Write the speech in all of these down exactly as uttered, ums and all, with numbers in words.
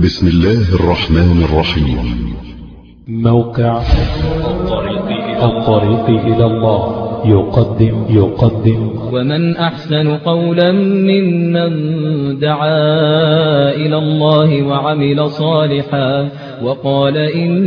بسم الله الرحمن الرحيم. موقع الطريق إلى الله يقدم يقدم ومن أحسن قولا ممن دعا إلى الله وعمل صالحا وقال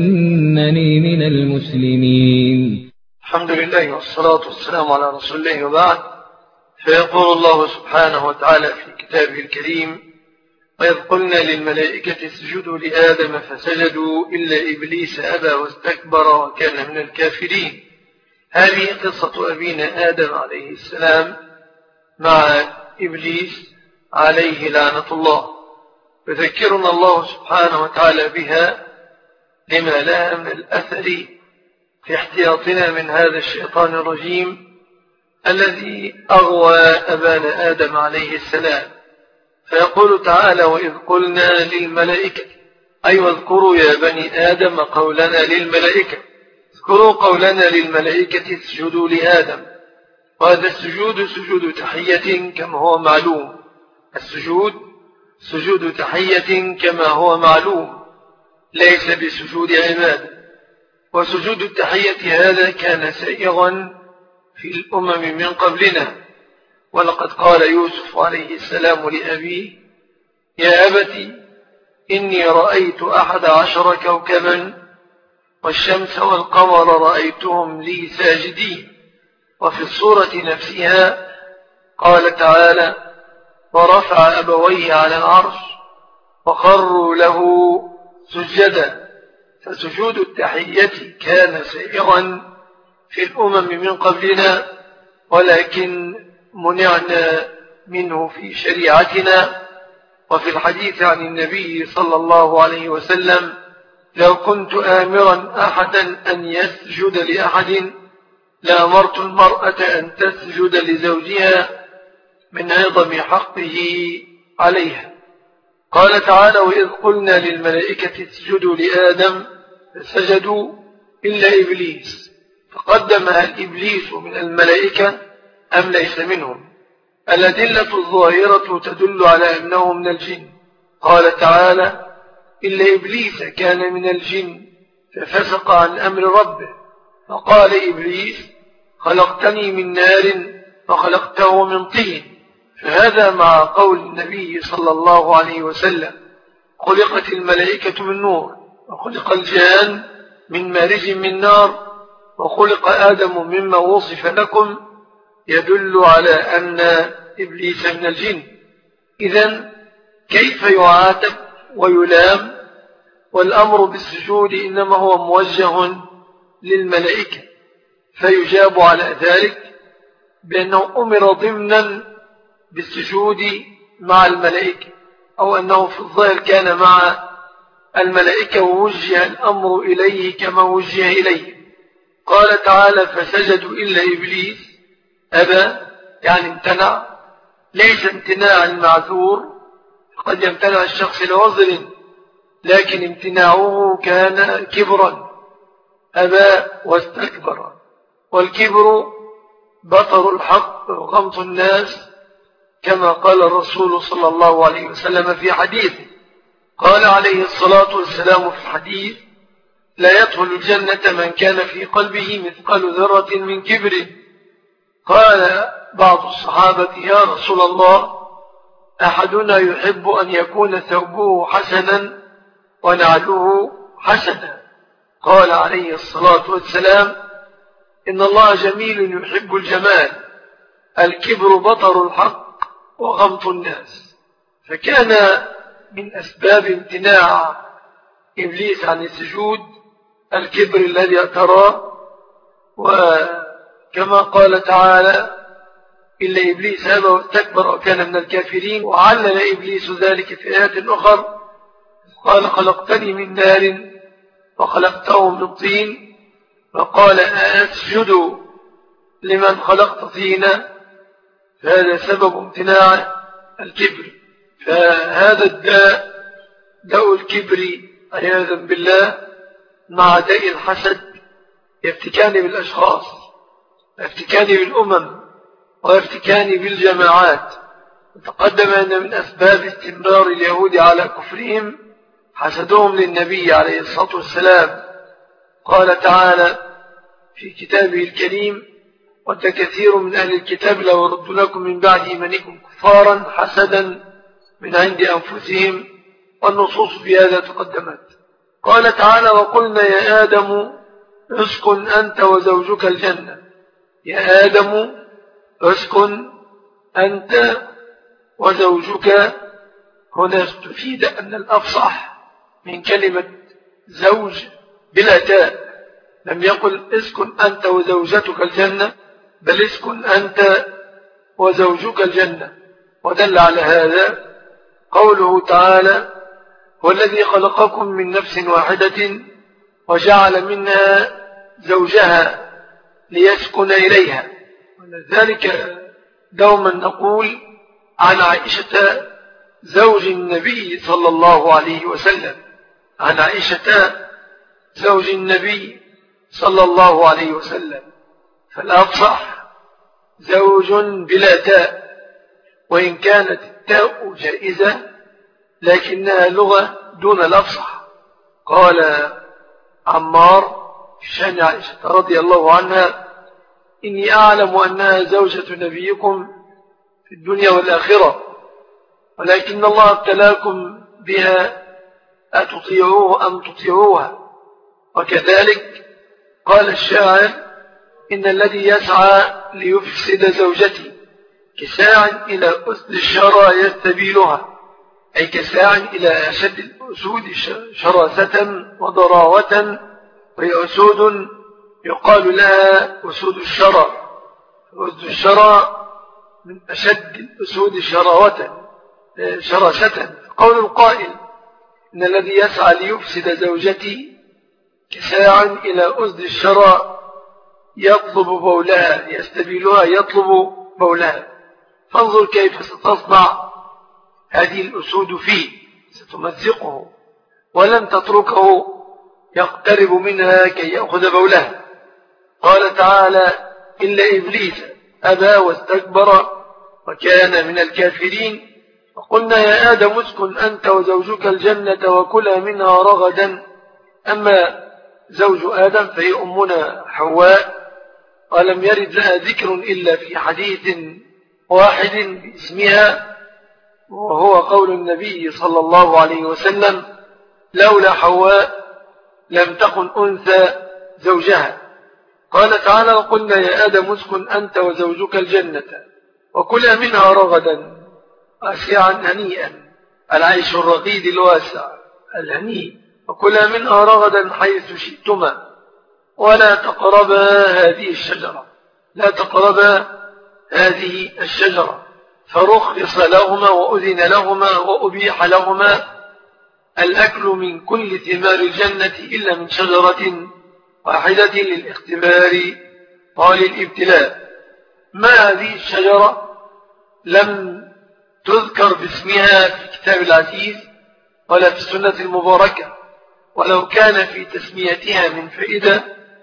إنني من المسلمين. الحمد لله والصلاة والسلام على رسول الله وبعد. فيقول الله سبحانه وتعالى في كتابه الكريم: وإذ قلنا للملائكة اسجدوا لآدم فسجدوا إلا إبليس أبى واستكبر وكان من الكافرين. هذه قصة أبينا آدم عليه السلام مع إبليس عليه لعنة الله، يذكرنا الله سبحانه وتعالى بها لما لها من الأثر في احتياطنا من هذا الشيطان الرجيم الذي أغوى أبانا آدم عليه السلام. فيقول تعالى: وإذ قلنا للملائكة، أي واذكروا يا بني آدم قولنا للملائكة، اذكروا قولنا للملائكة اسجدوا لآدم. وهذا السجود سجود تحية كما هو معلوم، السجود سجود تحية كما هو معلوم، ليس بسجود عبادة. وسجود التحية هذا كان سائغا في الأمم من قبلنا. ولقد قال يوسف عليه السلام لأبيه: يا أبت إني رأيت أحد عشر كوكبا والشمس والقمر رأيتهم لي ساجدين. وفي الصورة نفسها قال تعالى: ورفع أبويه على العرش وخروا له سجدا. فسجود التحية كان سائغا في الأمم من قبلنا، ولكن منعنا منه في شريعتنا. وفي الحديث عن النبي صلى الله عليه وسلم: لو كنت آمرا أحدا أن يسجد لأحد لأمرت المرأة أن تسجد لزوجها من عظم حقه عليها. قال تعالى: وإذ قلنا للملائكة اسجدوا لآدم فسجدوا إلا إبليس. فقدم هل إبليس من الملائكة أم ليس منهم؟ الأدلة الظاهرة تدل على أنه من الجن. قال تعالى: إلا إبليس كان من الجن ففسق عن أمر ربه. فقال إبليس: خلقتني من نار وخلقته من طين. فهذا مع قول النبي صلى الله عليه وسلم: خلقت الملائكة من نور وخلق الجان من مارج من نار وخلق آدم مما وصف لكم، يدل على أن إبليس من الجن. إذن كيف يعاتب ويلام؟ والأمر بالسجود إنما هو موجه للملائكة، فيجاب على ذلك بأنه أمر ضمنا بالسجود مع الملائكة، أو أنه في الظاهر كان مع الملائكة ووجه الأمر إليه كما وجه إليه. قال تعالى: فسجدوا إلا إبليس أبى، يعني امتنع. ليس امتناع المعذور، قد يمتنع الشخص لعذر، لكن امتناعه كان كبرا، أبى واستكبر. والكبر بطر الحق وغمط الناس، كما قال الرسول صلى الله عليه وسلم في حديث. قال عليه الصلاة والسلام في الحديث: لا يدخل الجنة من كان في قلبه مثقال ذرة من كبر. قال بعض الصحابة: يا رسول الله، أحدنا يحب أن يكون ثوبه حسنا ونعله حسنا. قال عليه الصلاة والسلام: إن الله جميل يحب الجمال. الكبر بطر الحق وغمط الناس. فكان من أسباب امتناع إبليس عن السجود الكبر الذي اعتراه. وكما قال تعالى: إلا إبليس أبى واستكبر وكان من الكافرين. وعلل إبليس ذلك في آيات أخرى، قال: خلقتني من نار وخلقته من طين. فقال: أسجد لمن خلقت طينا. فهذا سبب امتناع الكبر. فهذا الداء، داء الكبر عياذا بالله، مع داء الحسد، يفتكان بالأشخاص، يفتكان بالأمم، ويفتكان بالجماعات. وتقدم أن من أسباب استمرار اليهود على كفرهم حسدهم للنبي عليه الصلاة والسلام. قال تعالى في كتابه الكريم: ود كثير من أهل الكتاب لو يردونكم من بعد إيمانكم كفارا حسدا من عند أنفسهم، والنصوص في هذا تقدمت. قال تعالى: وقلنا يا آدم اسكن أنت وزوجك الجنة. يا آدم اسكن أنت وزوجك. هنا استفيد أن الأفصح من كلمة زوج بلا تاء، لم يقل اسكن أنت وزوجتك الجنة، بل اسكن أنت وزوجك الجنة. ودل على هذا قوله تعالى: والذي خلقكم من نفس واحدة وجعل منها زوجها ليسكن إليها. ولذلك دوما نقول عن عائشة زوج النبي صلى الله عليه وسلم، عن عائشة زوج النبي صلى الله عليه وسلم، فالأفصح زوج بلا تاء، وإن كانت التاء جائزة لكنها لغة دون الأفصح. قال عمار في شأن عائشة رضي الله عنها: إني أعلم أنها زوجة نبيكم في الدنيا والآخرة، ولكن الله ابتلاكم بها أتطيعوه أم تطيعوها. وكذلك قال الشاعر: إن الذي يسعى ليفسد زوجتي كساع إلى أسد الشرى يستبيلها، أي كساع إلى أشد الأسود شراسة وضراوة، وهي أسود يقال لها أسود الشرى. أسد الشرى من أشد الأسود شراوة شراسة. قول القائل: إن الذي يسعى ليفسد زوجتي كساع إلى أسد الشرى يطلب بولها، يستبيلها يطلب بولها. فانظر كيف ستصنع هذه الأسود فيه، ستمزقه ولن تتركه يقترب منها كي يأخذ بولها. قال تعالى: إلا إبليس أبى واستكبر وكان من الكافرين. وقلنا يا آدم اسكن أنت وزوجك الجنة وكلا منها رغدا. أما زوج آدم فهي أمنا حواء، ولم يرد لها ذكر إلا في حديث واحد باسمها، وهو قول النبي صلى الله عليه وسلم: لولا حواء لم تكن أنثى زوجها. قال تعالى: وقلنا يا آدم اسكن أنت وزوجك الجنة وكلا منها رغدا واسعا هنيئا، العيش الرغيد الواسع الهنيء، وكلا منها رغدا حيث شئتما ولا تقربا هذه الشجرة، لا تقربا هذه الشجرة. فرخص لهما وأذن لهما وأبيح لهما الأكل من كل ثمار الجنة إلا من شجرة واحدة للاختبار وللابتلاء. ما هذه الشجرة لم تذكر باسمها في كتاب العزيز ولا في السنة المباركة، ولو كان في تسميتها من فائدة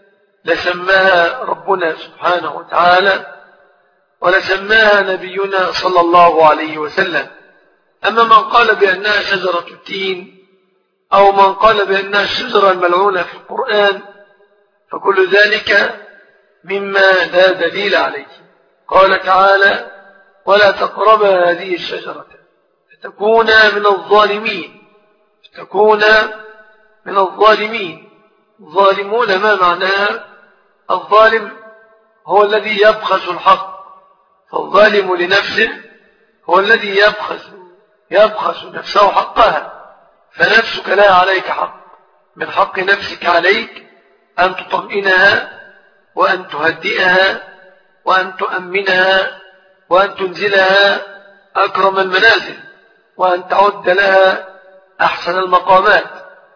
لسماها ربنا سبحانه وتعالى ولسماها نبينا صلى الله عليه وسلم. أما من قال بأنها شجرة التين أو من قال بأنها الشجرة الملعونة في القرآن فكل ذلك مما لا دليل عليه. قال تعالى: ولا تقرب هذه الشجرة فتكون من الظالمين. فتكون من الظالمين. الظالمون ما معناها؟ الظالم هو الذي يبخس الحق، فالظالم لنفسه هو الذي يبخس يبخس نفسه حقها. فنفسك لا عليك حق، من حق نفسك عليك أن تطمئنها وأن تهدئها وأن تؤمنها وأن تنزلها أكرم المنازل وأن تعد لها أحسن المقامات.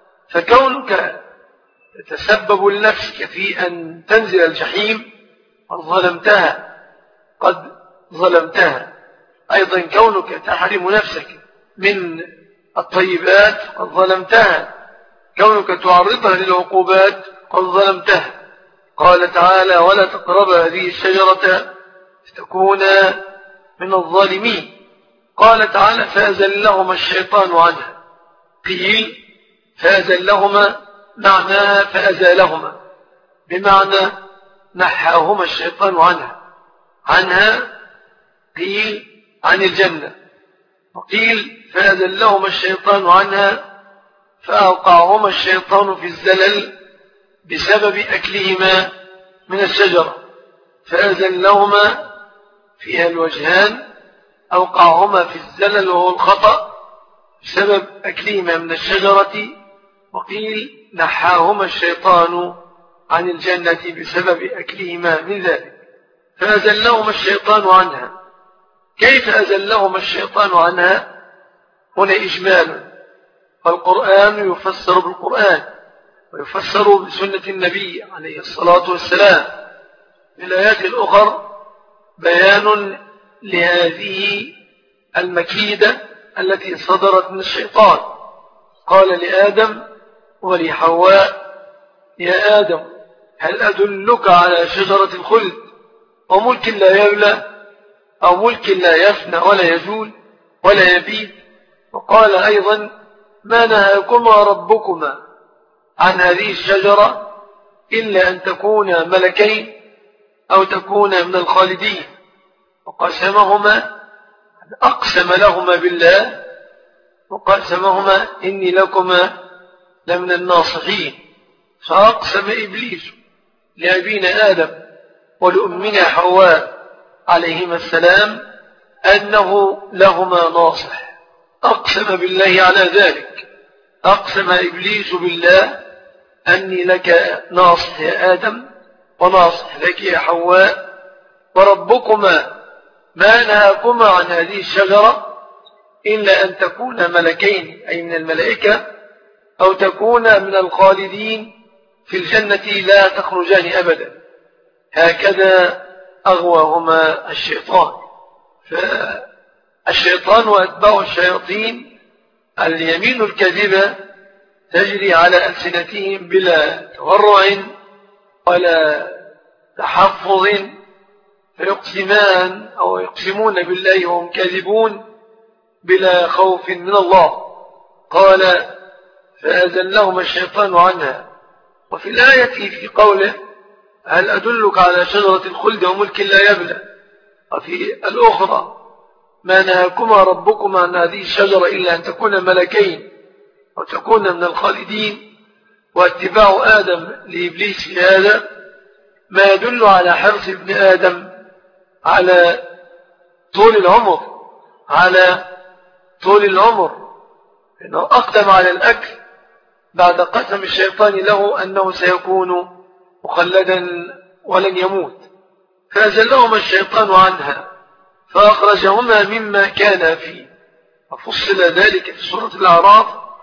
فكونك تتسبب لنفسك في أن تنزل الجحيم قد ظلمتها قد ظلمتها أيضا كونك تحرم نفسك من الطيبات قد ظلمتها، كونك تعرضها للعقوبات قد ظلمتها. قال تعالى: ولا تقرب هذه الشجرة فتكون من الظالمين. قال تعالى: فأزلهما الشيطان عنها. قيل فأزلهما معناها فأزالهما، بمعنى نحاهما الشيطان عنها. عنها قيل عن الجنة، وقيل فأزلهما الشيطان عنها فأوقعهما الشيطان في الزلل بسبب أكلهما من الشجرة. فأزلهما فيها الوجهان، أوقعهما في الزلل وهو الخطأ بسبب أكلهما من الشجرة، وقيل نحاهما الشيطان عن الجنة بسبب أكلهما من ذلك. فأزلهما الشيطان عنها. كيف أزلهما الشيطان عنها؟ هنا إجمال، فالقرآن يفسر بالقرآن ويفسر بسنة النبي عليه الصلاة والسلام. في الآيات الأخرى بيان لهذه المكيدة التي صدرت من الشيطان. قال لآدم ولحواء: يا آدم هل أدلك على شجرة الخلد وملك لا يبلى، أو ملك لا يفنى ولا يزول ولا يبيد؟ وقال أيضا: ما نهاكما ربكما عن هذه الشجرة إلا أن تكونا ملكين أو تكونا من الخالدين. وقسمهما، أقسم لهما بالله، وقسمهما إني لكما لمن الناصحين. فأقسم إبليس لأبينا آدم ولأمنا حواء عليهما السلام أنه لهما ناصح، أقسم بالله على ذلك. أقسم إبليس بالله أني لك ناصح يا آدم وناصح لك يا حواء، وربكما ما نهاكما عن هذه الشجرة إلا أن تكونا ملكين، أي من الملائكة، أو تكونا من الخالدين في الجنة لا تخرجان أبدا. هكذا أغواهما الشيطان. فالشيطان وأتباع الشياطين اليمين الكذبة تجري على ألسنتهم بلا تورع ولا تحفظ، فيقسمان أو يقسمون بالله وهم كاذبون بلا خوف من الله. قال: فأزلهما الشيطان عنها. وفي الآية في قوله: هل أدلك على شجرة الخلد وملك لا يبلى، وفي الأخرى: ما نهاكما ربكما عن هذه الشجرة إلا أن تكون ملكين أو تكون من الخالدين. واتباع آدم لإبليس في هذا ما يدل على حرص ابن آدم على طول العمر، على طول العمر، إنه أقدم على الأكل بعد قسم الشيطان له أنه سيكون مخلدا ولن يموت. فأزلهما الشيطان عنها فأخرجهما مما كان فيه. وفصل ذلك في سورة الأعراف: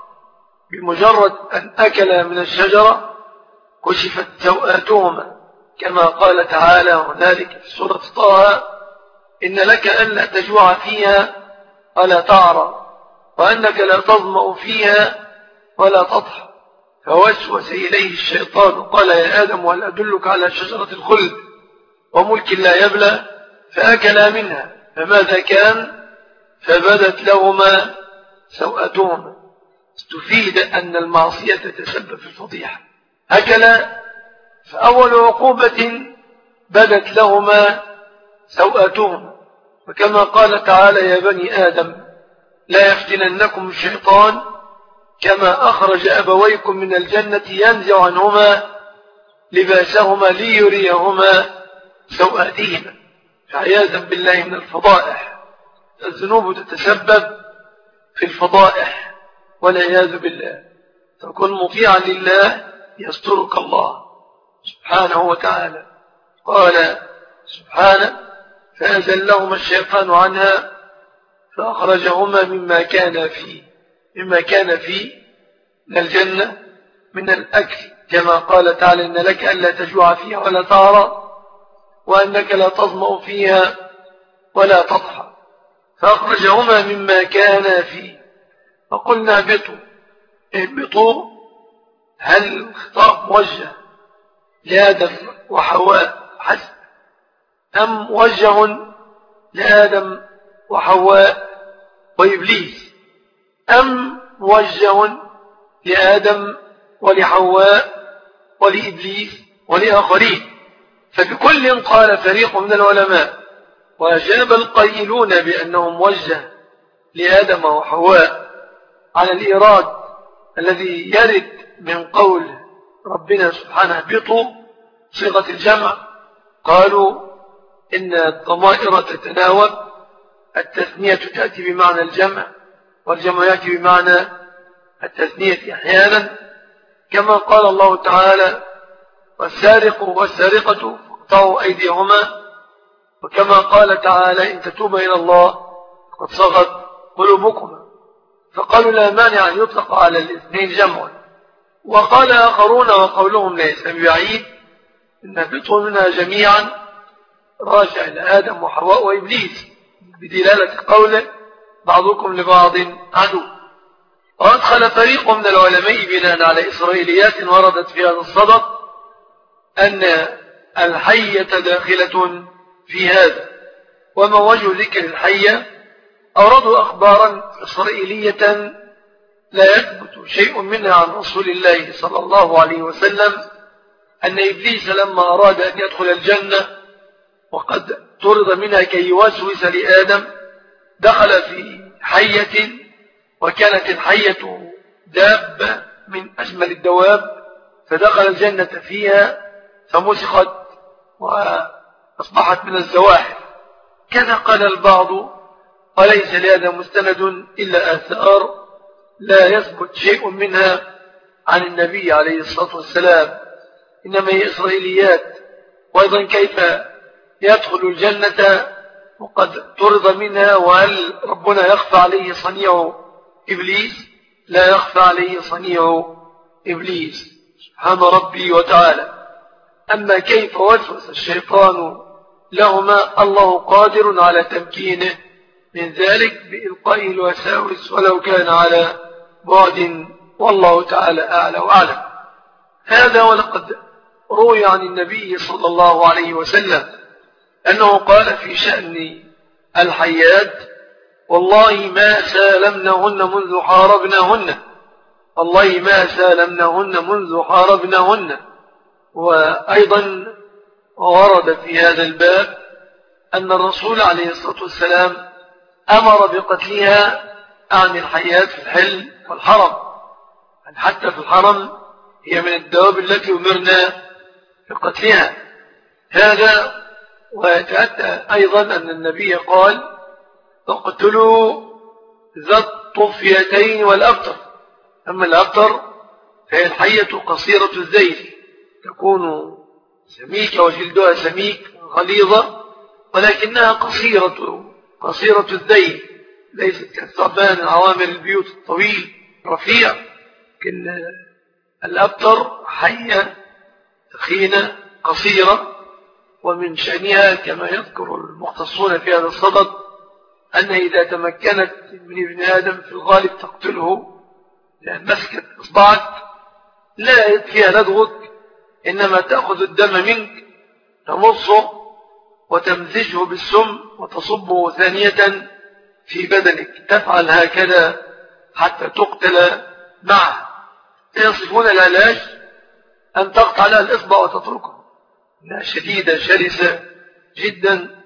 بمجرد أن أكل من الشجرة كشفت سوآتهما، كما قال تعالى هنالك في سورة طه: إن لك ألا تجوع فيها ولا تعرى، وأنك لا تظمأ فيها ولا تضحى. فوسوس إليه الشيطان قال: يا آدم هل أدلك على شجرة الخلد وملك لا يبلى؟ فأكلا منها، فماذا كان؟ فبدت لهما سوءتهما. استفيد أن المعصية تتسبب في الفضيحة. أكلا، فأول عقوبة بدت لهما سوءتهما، وكما قال تعالى: يا بني آدم لا يفتننكم الشيطان كما أخرج أبويكم من الجنة ينزع عنهما لباسهما ليريهما سوآتهما. فعياذا بالله من الفضائح. الذنوب تتسبب في الفضائح والعياذ بالله. تكون مطيعا لله يسترك الله سبحانه وتعالى. قال سبحانه: فأزلهما الشيطان عنها فأخرجهما مما كان فيه، مما كان فيه من الجنة من الأكل، كما قال تعالى: إن لك ألا تجوع فيها ولا تعرى، وأنك لا تظمأ فيها ولا تضحى. فأخرجهما مما كان فيه. فقلنا اهبطوا. اهبطوا، هل الخطاب موجه لآدم وحواء حسب، أم موجه لآدم وحواء وإبليس، أم موجه لآدم ولحواء ولإبليس ولآخرين. فبكل قال فريق من العلماء، وأجاب القائلون بأنه موجه لآدم وحواء على الإيراد الذي يرد من قول ربنا سبحانه اهبطوا صيغة الجمع. قالوا إن الضمائر تتناوب، التثنية تأتي بمعنى الجمع والجمع يأتي بمعنى التثنية أحيانا، كما قال الله تعالى والسارق والسارقة فاقطعوا أيديهما، وكما قال تعالى إن تتوبا إلى الله قد صغت قلوبكما. فقالوا لا مانع أن يطلق على الاثنين جمع. وقال آخرون وقولهم ليس ببعيد إن اهبطوا منها جميعا راجع إلى آدم وحواء وإبليس، بدلالة قوله بعضكم لبعض عدو. وأدخل فريق من العلماء بناء على إسرائيليات وردت في هذا الصدد أن الحية داخلة في هذا. وما وجه ذكر الحية؟ أوردوا أخبارا إسرائيلية لا يثبت شيء منها عن رسول الله صلى الله عليه وسلم، أن إبليس لما أراد أن يدخل الجنة وقد طرد منها كي يوسوس لآدم دخل في حية، وكانت الحية دابة من أجمل الدواب، فدخل الجنة فيها فمسخت وأصبحت من الزواحف. كذا قال البعض، وليس لهذا مستند إلا آثار لا يثبت شيء منها عن النبي عليه الصلاة والسلام، إنما هي إسرائيليات. وأيضا كيف يدخل الجنة وقد طرد منها؟ وهل ربنا يخفى عليه صنيع إبليس؟ لا يخفى عليه صنيع إبليس سبحان ربي وتعالى. أما كيف وسوس الشيطان لهما، الله قادر على تمكينه من ذلك بإلقاء الوساوس ولو كان على بعد، والله تعالى أعلى وأعلم. هذا ولقد روي عن النبي صلى الله عليه وسلم أنه قال في شأن الحيات والله ما سالمنهن منذ حاربناهن، والله ما سالمنهن منذ حاربناهن. وأيضا ورد في هذا الباب أن الرسول عليه الصلاة والسلام أمر بقتلها عن الحيات في الحل والحرم، حتى في الحرم هي من الدواب التي أمرنا بقتلها. هذا ويتأتى أيضا أن النبي قال اقتلوا ذا الطفيتين والأبتر. أما الأبتر فهي الحية قصيرة الذيل، تكون سميكة وجلدها سميك غليظة، ولكنها قصيرة قصيرة الذيل، ليست كالثعبان عوامل البيوت الطويل رفيع. لكن الأبتر حية تخينة قصيرة، ومن شأنها كما يذكر المختصون في هذا الصدد أنها إذا تمكنت من ابن آدم في الغالب تقتله، لأن مسكت إصبعك لا يكفيها لدغك، إنما تأخذ الدم منك تمصه وتمزجه بالسم وتصبه ثانية في بدنك، تفعل هكذا حتى تقتل معه. يصفون العلاج أن تقطع لها الإصبع وتتركه، إنها شديدة شرسة جدا.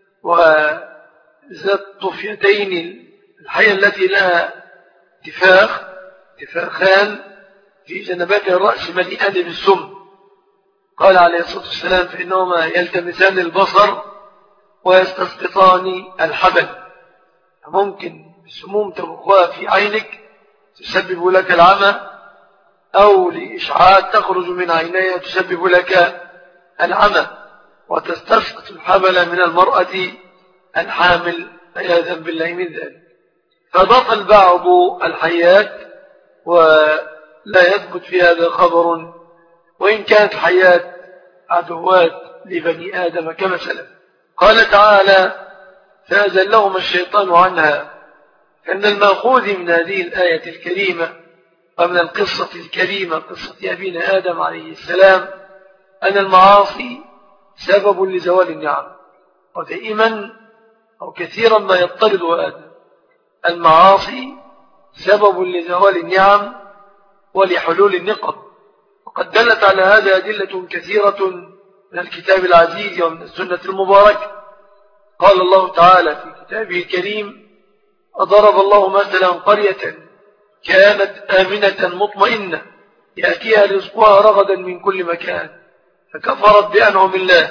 وذات طفيتين الحية التي لها تفاخ تفاخان في جنبات الرأس مليئان بالسم، قال عليه الصلاة والسلام فإنهما يلتمسان البصر ويستسقطان الحبل. ممكن بسموم تبخها في عينك تسبب لك العمى، أو لإشعاعات تخرج من عينيها تسبب لك العمى، وتستسقط الحبل من المرأة الحامل عياذا بالله من ذلك. فضاف البعض الحيات ولا يثبت في هذا خبر، وإن كانت الحيات عدوات لبني آدم كما سلف. قال تعالى فأزلهما الشيطان عنها. فإن المأخوذ من هذه الآية الكريمة ومن القصة الكريمة قصة أبينا آدم عليه السلام أن المعاصي سبب لزوال النعم، ودائما أو كثيرا ما يضطرد آدم المعاصي سبب لزوال النعم، ولحلول النقم. وقد دلت على هذا أدلة كثيرة من الكتاب العزيز ومن السنة المباركة. قال الله تعالى في كتابه الكريم: وضرب الله مثلا قرية كانت آمنة مطمئنة يأتيها رزقها رغدا من كل مكان فكفرت بأنعم الله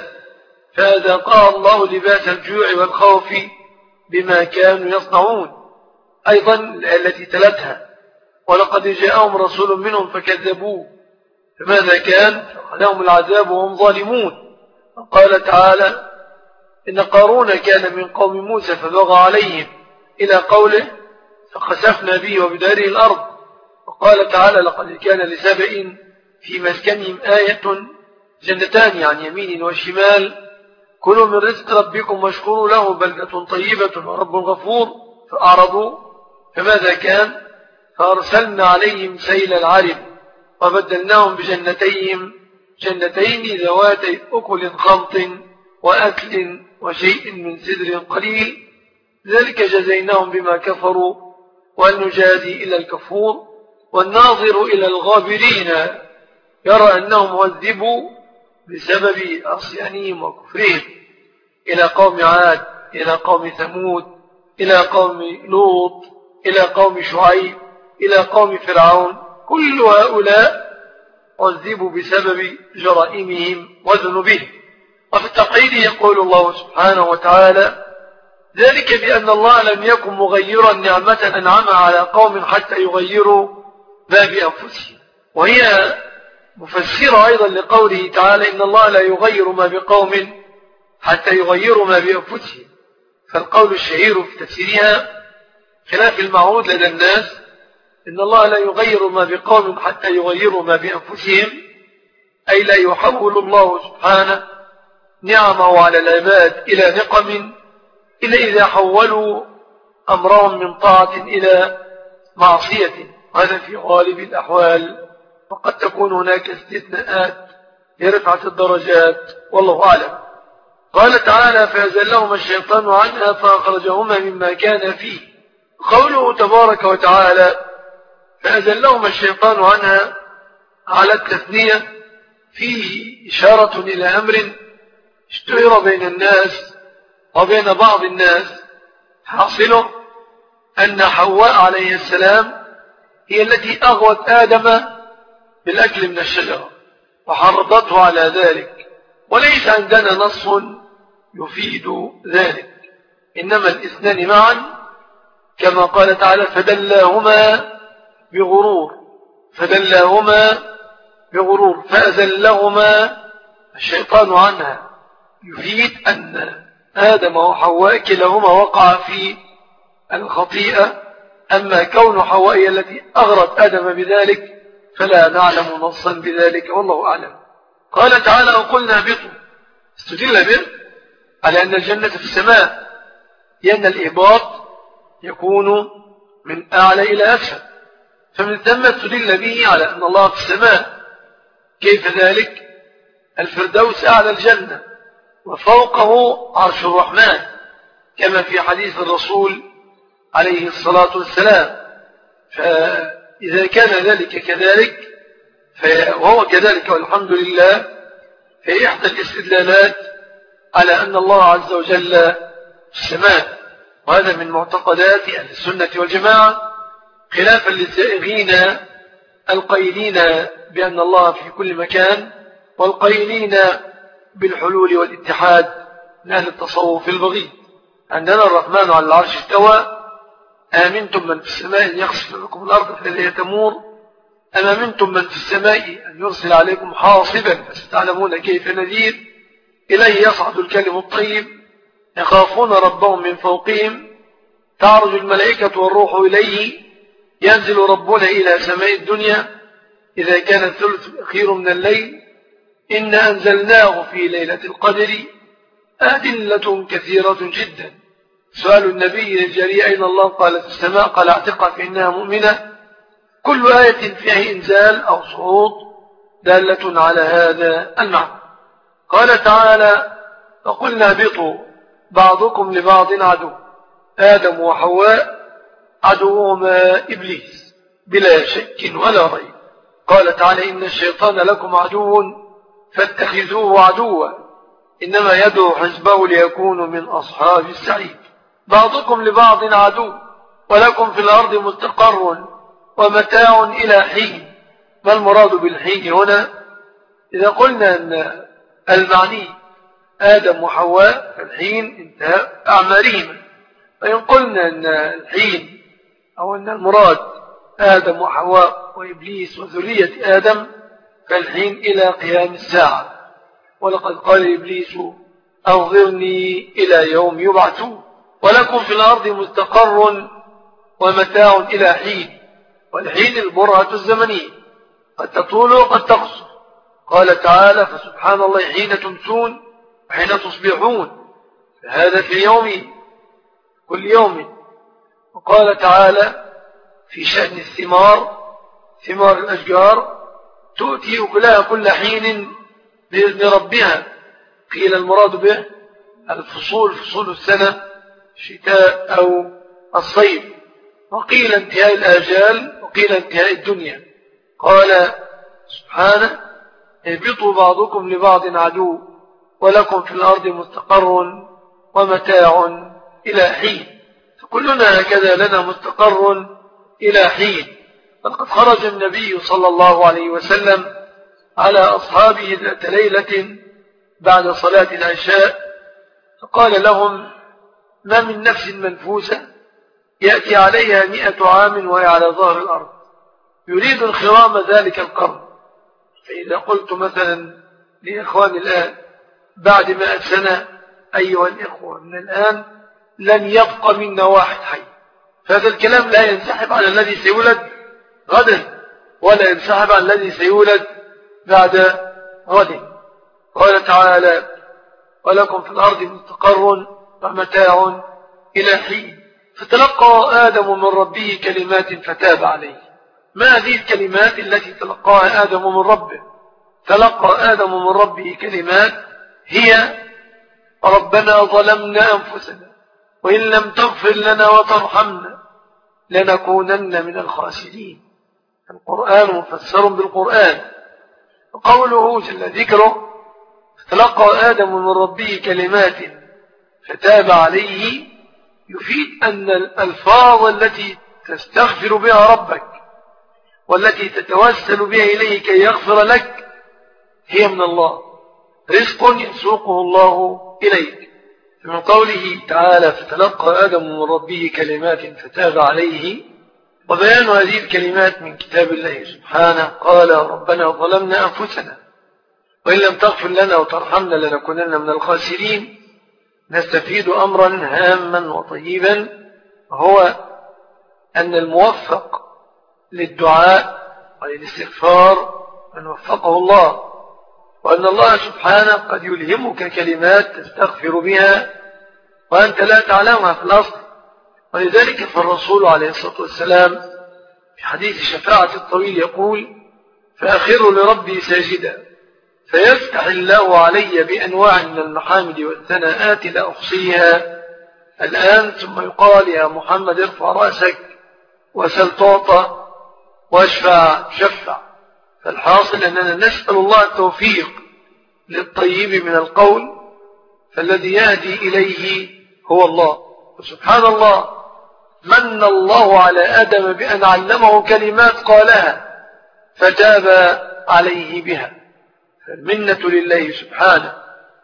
فأذاقها الله لباس الجوع والخوف بما كانوا يصنعون. أيضا التي تلتها: ولقد جاءهم رسول منهم فكذبوه فماذا كان؟ فأخذهم العذاب وهم ظالمون. وقال تعالى: إن قارون كان من قوم موسى فبغى عليهم إلى قوله: فخسفنا به وبداره الأرض. وقال تعالى: لقد كان لسبإ في مسكنهم آية جنتان عن يمين وشمال كلوا من رزق ربكم واشكروا له بلدة طيبة ورب غفور فأعرضوا فماذا كان؟ فأرسلنا عليهم سيل العرم وبدلناهم بجنتيهم جنتين ذواتي أكل خمط وأكل وشيء من سدر قليل ذلك جزيناهم بما كفروا وأن نجازي إلى الكفور. والناظر إلى الغابرين يرى أنهم عذبوا بسبب عصيانهم وكفرهم إلى قوم عاد إلى قوم ثمود إلى قوم لوط إلى قوم شعيب إلى قوم فرعون. كل هؤلاء عذبوا بسبب جرائمهم وذنوبهم. وفي التقعيد يقول الله سبحانه وتعالى: ذلك بأن الله لم يكن مغيرا نعمة أنعمها على قوم حتى يغيروا ما بأنفسهم. وهي مفسرة أيضا لقوله تعالى: إن الله لا يغير ما بقوم حتى يغيروا ما بأنفسهم. فالقول الشهير في تفسيرها خلاف المعهود لدى الناس: إن الله لا يغير ما بقوم حتى يغيروا ما بأنفسهم، أي لا يحول الله سبحانه نعمه على العباد إلى نقم إلا إذا حولوا أمرهم من طاعة إلى معصية. هذا في غالب الأحوال، وقد تكون هناك استثناءات لرفعة الدرجات والله أعلم. قال تعالى: فأزلهما الشيطان عنها فأخرجهما مما كان فيه. قوله تبارك وتعالى: فأزلهما الشيطان عنها على التثنية فيه إشارة إلى أمر اشتهر بين الناس وبين بعض الناس، حاصله أن حواء عليه السلام هي التي أغوت آدم بالأكل من الشجرة وحرضته على ذلك، وليس عندنا نص يفيد ذلك، إنما الاثنان معا كما قال تعالى: فدلاهما بغرور فدلاهما بغرور فأزلهما الشيطان عنها، يفيد أن آدم وحواء كلاهما وقع في الخطيئة. أما كون حواء هي التي أغرت آدم بذلك فلا نعلم نصا بذلك والله أعلم. قال تعالى: وقلنا اهبطوا. استدل به على أن الجنة في السماء، لأن الإهباط يكون من أعلى إلى أسفل، فمن ثم استدل به على أن الله في السماء. كيف ذلك؟ الفردوس أعلى الجنة وفوقه عرش الرحمن كما في حديث الرسول عليه الصلاة والسلام. فإذا كان ذلك كذلك وهو كذلك والحمد لله، في إحدى الاستدلالات على أن الله عز وجل في السماء. وهذا من معتقدات أهل السنة والجماعة، خلافا للزائغين القائلين بأن الله في كل مكان والقائلين بالحلول والاتحاد من أهل التصوف البغيض. عندنا الرحمن على العرش استوى، آمنتم من في السماء أن يخسف لكم الأرض فإذا تمور، أم أمنتم من في السماء أن يرسل عليكم حاصبا فستعلمون كيف نذير. إليه يصعد الكلم الطيب يخافون ربهم من فوقهم، تعرج الملائكة والروح إليه، ينزل ربنا إلى سماء الدنيا إذا كان الثلث الأخير من الليل، إن أنزلناه في ليلة القدر. أدلة كثيرة جدا. سؤال النبي للجارية: أين الله؟ قال في السماء. قال: اعتقها فإنها مؤمنة. كل آية فيها إنزال أو صعود دالة على هذا المعنى. قال تعالى: فقلنا اهبطوا بعضكم لبعض عدو. آدم وحواء عدوهما إبليس بلا شك ولا ريب. قال تعالى إن الشيطان لكم عدو فاتخذوه عدوا إنما يدعو حزبه ليكونوا من أصحاب السعيد. بعضكم لبعض عدو ولكم في الأرض مستقر ومتاع إلى حين. ما المراد بالحين هنا؟ إذا قلنا أن المعني آدم وحواء فالحين انتهى أعمارهما، وإن قلنا أن الحين أو أن المراد آدم وحواء وإبليس وذرية آدم فالحين إلى قيام الساعة. ولقد قال إبليس أنظرني إلى يوم يبعثون. ولكم في الأرض مستقر ومتاع إلى حين. والحين البرهة الزمنية قد تطول وقد تقصر. قال تعالى فسبحان الله حين تمسون وحين تصبحون، فهذا في يوم كل يوم. وقال تعالى في شأن الثمار ثمار الأشجار تؤتي أكلها كل حين بإذن ربها. قيل المراد به الفصول فصول السنة الشتاء أو الصيف، وقيل انتهاء الآجال، وقيل انتهاء الدنيا. قال سبحانه اهبطوا بعضكم لبعض عدو ولكم في الأرض مستقر ومتاع إلى حين. فكلنا هكذا لنا مستقر إلى حين. فقد خرج النبي صلى الله عليه وسلم على أصحابه ذات ليلة بعد صلاة العشاء فقال لهم ما من نفس منفوسة يأتي عليها مئة عام وهي على ظهر الأرض يريد انخرام ذلك القرن. فإذا قلت مثلا لإخواني الآن بعد مئة سنة أيها الإخوة من الآن لن يبقى منا واحد حي، فهذا الكلام لا ينسحب على الذي سيولد غدا ولا ينسحب على الذي سيولد بعد غد. قال تعالى ولكم في الأرض مستقر ومتاع إلى حين. فتلقى آدم من ربه كلمات فتاب عليه. ما هذه الكلمات التي تلقاها آدم من ربه؟ تلقى آدم من ربه كلمات هي ربنا ظلمنا أنفسنا وإن لم تغفر لنا وترحمنا لنكونن من الخاسرين. القرآن مفسر بالقرآن. وقوله جل ذكره فتلقى آدم من ربه كلمات فتاب عليه يفيد أن الألفاظ التي تستغفر بها ربك والتي تتوسل بها إليه كي يغفر لك هي من الله، رزق يسوقه الله إليك. من قوله تعالى فتلقى آدم من ربه كلمات فتاب عليه، وبيان هذه الكلمات من كتاب الله سبحانه. قال ربنا ظلمنا أنفسنا وإن لم تغفر لنا وترحمنا لنكونن من الخاسرين. نستفيد أمرا هاما وطيبا، هو أن الموفق للدعاء وللاستغفار من وفقه الله، وأن الله سبحانه قد يلهمك كلمات تستغفر بها وأنت لا تعلمها في الأصل. ولذلك فالرسول عليه الصلاة والسلام في حديث شفاعة الطويل يقول فأخر لربي ساجدا فيفتح الله علي بأنواع من المحامد والثناءات لا أحصيها الآن، ثم يقال يا محمد ارفع رأسك وسل تعطى واشفع شفع. فالحاصل أننا نسأل الله التوفيق للطيب من القول، فالذي يهدي إليه هو الله. وسبحان الله من الله على آدم بأن علمه كلمات قالها فتاب عليه بها، فالمنة لله سبحانه.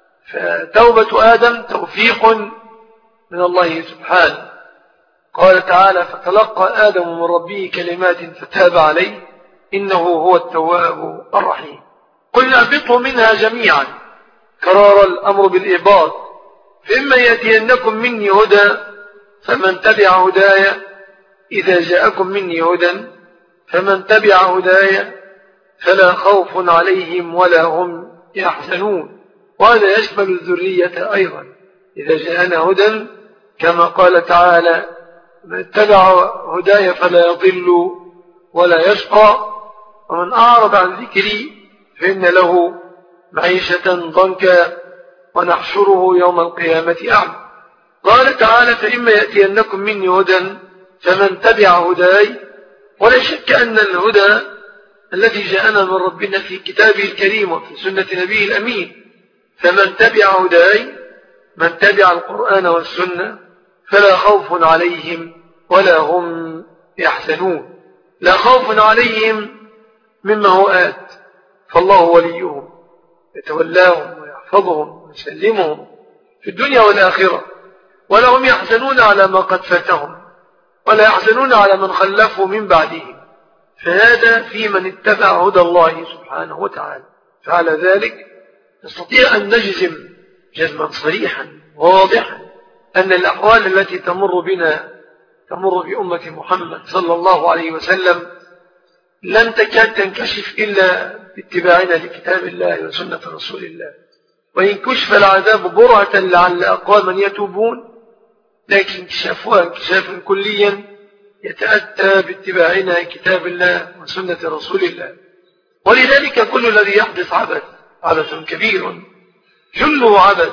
فتوبة آدم توفيق من الله سبحانه. قال تعالى فتلقى آدم من ربه كلمات فتاب عليه إنه هو التواب الرحيم. قلنا اهبطوا منها جميعا كرار الأمر بالإهباط. فإما يأتينكم مني هدى فمن تبع هداي إذا جاءكم مني هدى فمن تبع هداي فلا خوف عليهم ولا هم يحزنون. وهذا يشمل الذرية أيضا إذا جاءنا هدى، كما قال تعالى من اتبع هداي فلا يضل ولا يشقى ومن أعرض عن ذكري فإن له معيشة ضنكا ونحشره يوم القيامة أعمى. قال تعالى فإما يأتينكم مني هدى فمن تبع هداي. ولا شك أن الهدى الذي جاءنا من ربنا في كتابه الكريم وفي سنة نبيه الأمين. فمن تبع هداي، من تبع القرآن والسنة، فلا خوف عليهم ولا هم يحزنون. لا خوف عليهم مما هو آت، فالله وليهم يتولاهم ويحفظهم ويسلمهم في الدنيا والآخرة، ولا هم يحزنون على ما قد فاتهم، ولا يحزنون على من خلفوا من بعدهم. فهذا في من اتبع هدى الله سبحانه وتعالى. فعلى ذلك نستطيع أن نجزم جزما صريحا واضحا أن الأحوال التي تمر بنا تمر بأمة محمد صلى الله عليه وسلم لن تكاد تنكشف إلا باتباعنا لكتاب الله وسنة رسول الله. وإن كشف العذاب برعة لعل أقواما يتوبون، لكن انكشافها انكشافا كليا يتأتى باتباعنا كتاب الله وسنة رسول الله. ولذلك كل الذي يحدث عبث عبث كبير جله عبث.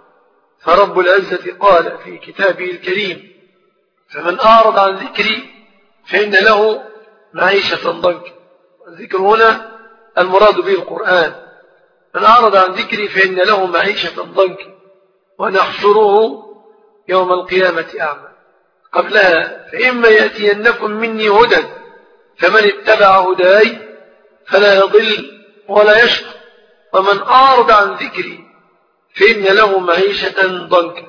فرب العزة قال في كتابه الكريم: فمن أعرض عن ذكري فإن له معيشة ضنكا. الذكر هنا المراد به القرآن. من أعرض عن ذكري فإن له معيشة ضنكا ونحشره يوم القيامة أعمى. قبلها: فإما يأتينكم مني هدى فمن اتبع هداي فلا يضل ولا يشقى، ومن أعرض عن ذكري فإن له معيشة ضنكا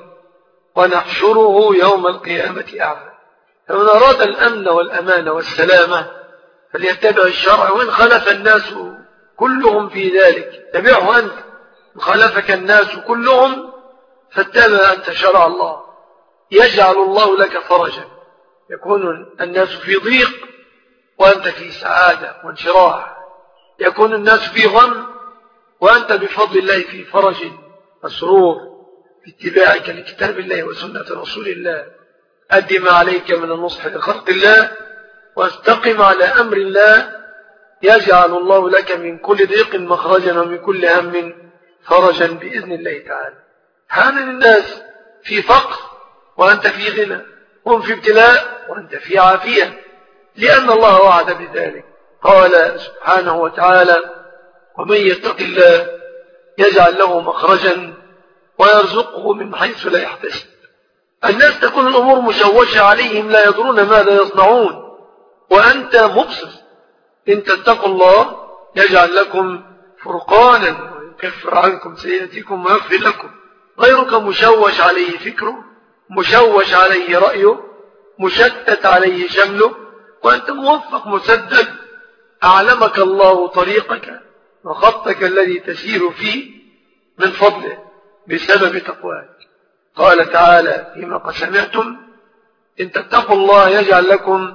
ونحشره يوم القيامة أعمى. فمن أراد الأمن والأمان والسلامة فليتبع الشرع، وإن خلف الناس كلهم في ذلك تبعه أنت. إن خلفك الناس كلهم فاتبع أنت شرع الله، يجعل الله لك فرجا. يكون الناس في ضيق وأنت في سعادة وانشراح، يكون الناس في غم وأنت بفضل الله في فرج مسرور باتباعك لكتاب الله وسنة رسول الله. أد ما عليك من النصح لخلق الله واستقم على أمر الله، يجعل الله لك من كل ضيق مخرجا ومن كل هم فرجا بإذن الله تعالى. حال الناس في فقر وأنت في غنى، هم في ابتلاء وأنت في عافية، لأن الله وعد بذلك. قال سبحانه وتعالى: ومن يتق الله يجعل له مخرجا ويرزقه من حيث لا يحتسب. الناس تكون الأمور مشوشة عليهم، لا يدرون ماذا يصنعون، وأنت مبصر. إن تتقوا الله يجعل لكم فرقانا ويكفر عنكم سيئاتكم ويغفر لكم. غيرك مشوش عليه فكره، مشوش عليه رأيه، مشتت عليه شمله، وأنت موفق مسدد. أعلمك الله طريقك وخطك الذي تسير فيه من فضله بسبب تقواك. قال تعالى: فيما قد سمعتم إن تتقوا الله يجعل لكم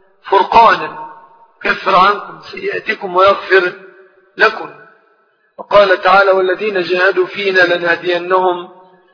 فرقانا يكفر عنكم سيئاتكم ويغفر لكم. وقال تعالى: والذين جاهدوا فينا لنهدينهم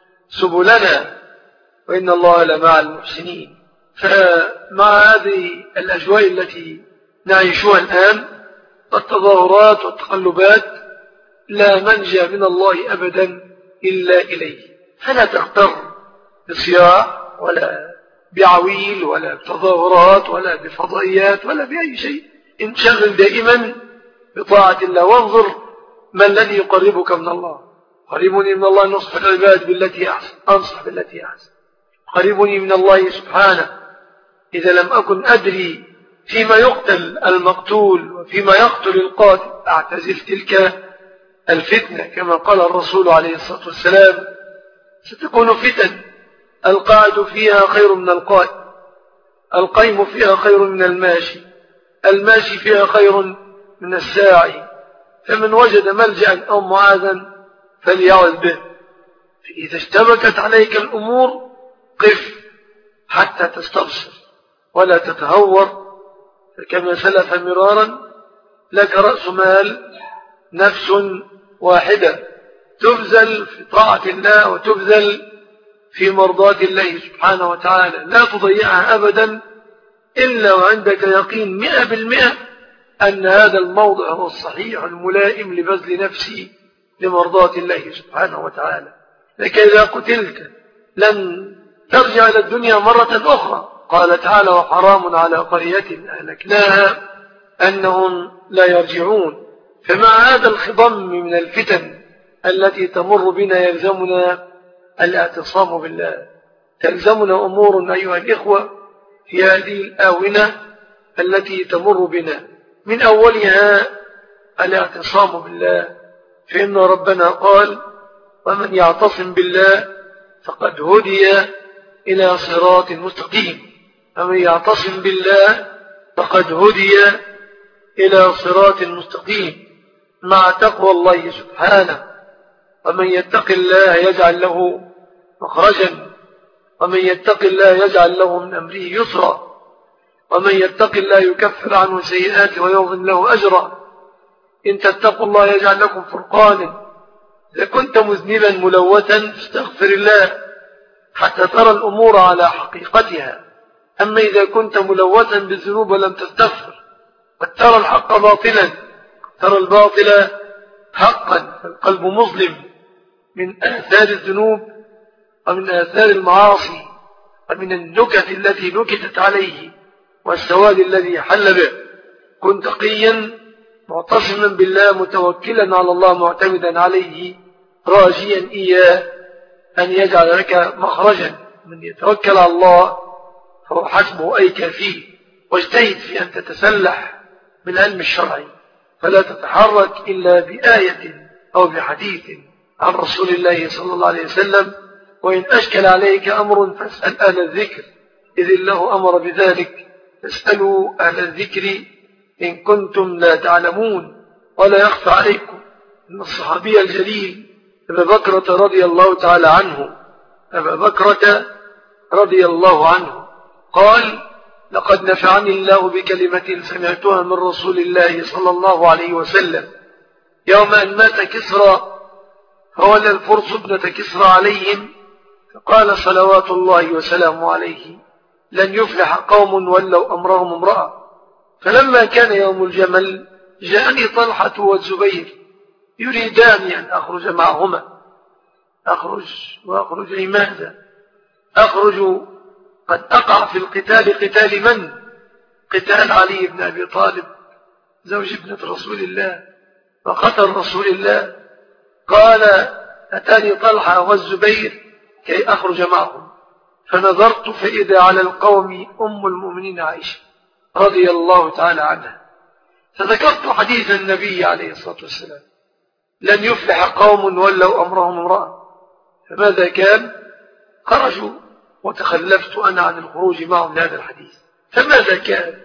سبلنا وإن الله لمع المحسنين. فمع هذه الأجواء التي نعيشها الآن، التظاهرات والتقلبات، لا منجى من الله أبدا إلا إليه. فلا تغتر بصياع ولا بعويل ولا بتظاهرات ولا بفضائيات ولا بأي شيء. انشغل دائما بطاعة الله، وانظر ما الذي يقربك من الله. قريبني من الله نصح العباد بالتي أحسن، أنصح بالتي أحسن. قريبني من الله سبحانه إذا لم أكن أدري فيما يقتل المقتول وفيما يقتل القاتل أعتزل تلك الفتنة، كما قال الرسول عليه الصلاة والسلام: ستكون فتن القاعد فيها خير من القائم، القيم فيها خير من الماشي، الماشي فيها خير من الساعي، فمن وجد ملجأ أو معاذا فليعوذ به. فإذا اشتبكت عليك الأمور قف حتى تستبصر ولا تتهور، فكما سلف مرارا: لك رأس مال نفس واحدة تبذل في طاعة الله وتبذل في مرضاة الله سبحانه وتعالى، لا تضيعها أبدا إلا وعندك يقين مئة بالمئة أن هذا الموضع هو الصحيح الملائم لبذل نفسي لمرضاة الله سبحانه وتعالى. لكن إذا قتلت لن ترجع إلى الدنيا مرة أخرى. قال تعالى: وحرام على قرية أهلكناها أنهم لا يرجعون. فمع هذا الخضم من الفتن التي تمر بنا يلزمنا الاعتصام بالله. تلزمنا أمور أيها الإخوة في هذه الآونة التي تمر بنا، من أولها الاعتصام بالله، فإن ربنا قال: ومن يعتصم بالله فقد هدي إلى صراط مستقيم. ومن يعتصم بالله فقد هدي إلى صراط مستقيم مع تقوى الله سبحانه. ومن يتق الله يجعل له مخرجا، ومن يتق الله يجعل له من أمره يسرا، ومن يتق الله يكفر عنه سيئاته ويعظم له أجرا. إن تتقوا الله يجعل لكم فرقانا. إذا كنت مذنبا ملوثا فاستغفر الله حتى ترى الأمور على حقيقتها. أما إذا كنت ملوثا بالذنوب ولم تستغفر وترى الحق باطلا، ترى الباطل حقا، فالقلب مظلم من آثار الذنوب ومن آثار المعاصي ومن النكت التي نكتت عليه والسواد الذي حل به. كن تقيا معتصما بالله متوكلا على الله معتمدا عليه راجيا إياه أن يجعل لك مخرجا. من يتوكل على الله فهو حسبه أي كافيه. واجتهد في أن تتسلح بالعلم الشرعي، فلا تتحرك إلا بآية أو بحديث عن رسول الله صلى الله عليه وسلم. وإن أشكل عليك أمر فاسأل أهل الذكر إذ الله أمر بذلك. فاسألوا أهل الذكر إن كنتم لا تعلمون. ولا يخفى عليكم أن الصحابي الجليل أبا بكرة رضي الله تعالى عنه أبا بكرة رضي الله عنه قال: لقد نفعني الله بكلمة سمعتها من رسول الله صلى الله عليه وسلم يوم أن مات كسرى فولى الفرس ابنة كسرى عليهم، فقال صلوات الله وسلامه عليه: لن يفلح قوم ولوا أمرهم امرأة. فلما كان يوم الجمل جاءني طلحة والزبير يريدان أن أخرج معهما. أخرج وأخرج لماذا؟ أخرج قد أقع في القتال. قتال من؟ قتال علي بن أبي طالب زوج ابنة رسول الله وقتل رسول الله. قال: أتاني طلحة والزبير كي أخرج معهم، فنظرت فإذا على القوم أم المؤمنين عائشة رضي الله تعالى عنها. فذكرت حديث النبي عليه الصلاة والسلام: لن يفلح قوم ولوا أمرهم امرأة. فماذا كان؟ خرجوا وتخلفت أنا عن الخروج معهم لهذا الحديث. فماذا كان؟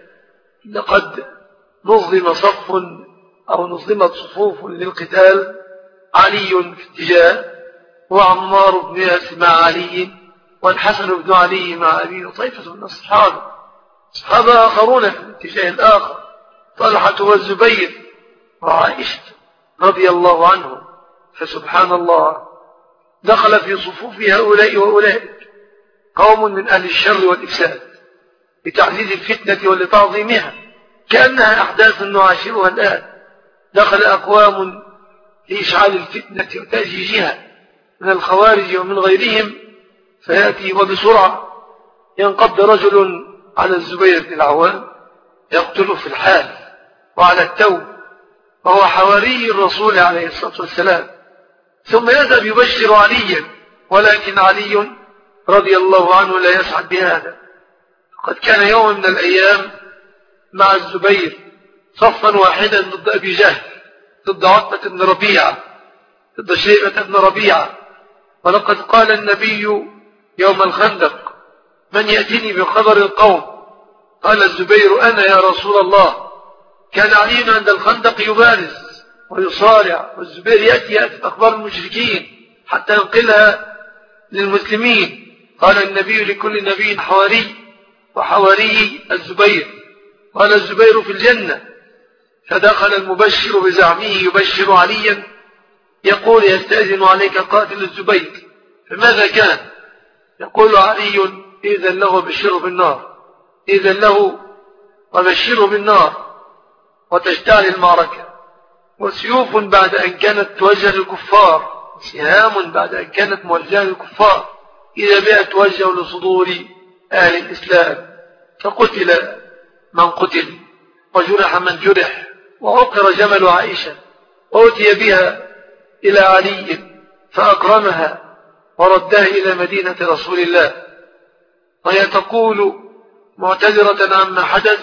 لقد نظم صف أو نظمت صفوف للقتال، علي في اتجاه، وعمار بن ياسر مع علي، والحسن بن علي مع أبي طيفة من الصحابة، صحابة آخرون في الاتجاه الآخر، طلحة والزبير وعائشة رضي الله عنهم. فسبحان الله دخل في صفوف هؤلاء وأولئك قوم من أهل الشر والإفساد لتعزيز الفتنة ولتعظيمها كأنها أحداث نعاشرها الآن. دخل أقوام لإشعال الفتنة وتأجيجها من الخوارج ومن غيرهم، فيأتي وبسرعة ينقض رجل على الزبير بن العوام يقتله في الحال وعلى التو، وهو حواري الرسول عليه الصلاة والسلام. ثم يذهب يبشر عليا، ولكن علي رضي الله عنه لا يسعد بهذا. قد كان يوم من الأيام مع الزبير صفا واحدا ضد أبي جهل، ضد عتبة بن ربيعة، ضد شيبة بن ربيعة. ولقد قال النبي يوم الخندق: من يأتيني بخبر القوم؟ قال الزبير: أنا يا رسول الله. كان علي عند الخندق يبارز ويصارع، والزبير يأتي يأتي بأخبار المشركين حتى ينقلها للمسلمين. قال النبي: لكل نبي حواري، وحواري الزبير. قال الزبير: في الجنة. فدخل المبشر بزعمه يبشر عليا يقول: يستأذن عليك قاتل الزبير. فماذا كان؟ يقول علي: إذن له بشره بالنار، إذن له وبشره بالنار. وتشتعل المعركة، وسيوف بعد أن كانت توجه للكفار، سهام بعد أن كانت موجهة للكفار، إذا بها توجه لصدور أهل الإسلام. فقتل من قتل، وجرح من جرح، وعقر جمل عائشة، وأتي بها إلى علي فأكرمها وردها إلى مدينة رسول الله، وهي تقول معتذرة عما حدث: